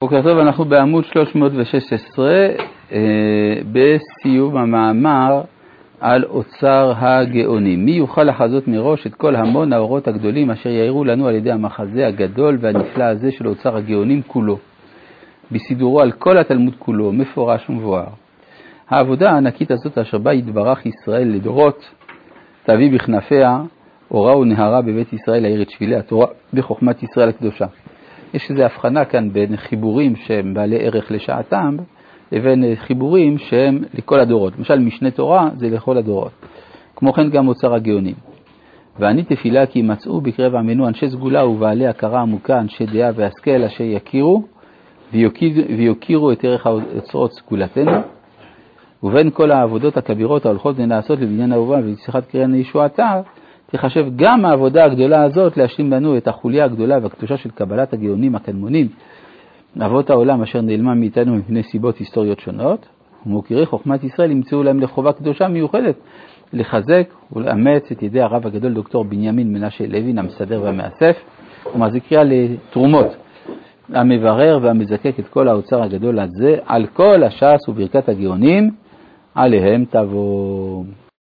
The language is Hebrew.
בוקר טוב, אנחנו בעמוד 316 בסיום המאמר על אוצר הגאונים. מי יוכל לחזות מראש את כל המון האורות הגדולים אשר יאירו לנו על ידי המחזה הגדול והנפלא הזה של אוצר הגאונים כולו, בסידורו על כל התלמוד כולו, מפורש ומבואר. העבודה הענקית הזאת אשר בה יתברך ישראל לדורות, תביא בכנפיה אורה ונהרה בבית ישראל להאיר את שבילי התורה בחוכמת ישראל הקדושה. יש איזו הבחנה כאן בין חיבורים שהם בעלי ערך לשעתם, לבין חיבורים שהם לכל הדורות. למשל, משנה תורה זה לכל הדורות. כמו כן גם אוצר הגאונים. ואני תפילה כי ימצאו בקרב עמנו אנשי סגולה ובעלי הכרה עמוקה, אנשי דעה והשכל, אשר יכירו ויוקירו את ערך אוצרות סגולתנו, ובין כל העבודות הכבירות ההולכות ונעשות לבניין האהובה ולצליחת קרן ישועתה, תחשב גם העבודה הגדולה הזאת להשלים לנו את החוליה הגדולה והקדושה של קבלת הגאונים הקדמונים, אבות העולם אשר נעלמה מאיתנו מפני סיבות היסטוריות שונות, ומוקירי חוכמת ישראל ימצאו להם לחובה קדושה מיוחדת לחזק ולאמץ את ידי הרב הגדול דוקטור בנימין מנשה לוין המסדר והמאסף, כלומר זה קריאה לתרומות, המברר והמזקק את כל האוצר הגדול הזה על כל הש"ס וברכת הגאונים עליהם תבוא.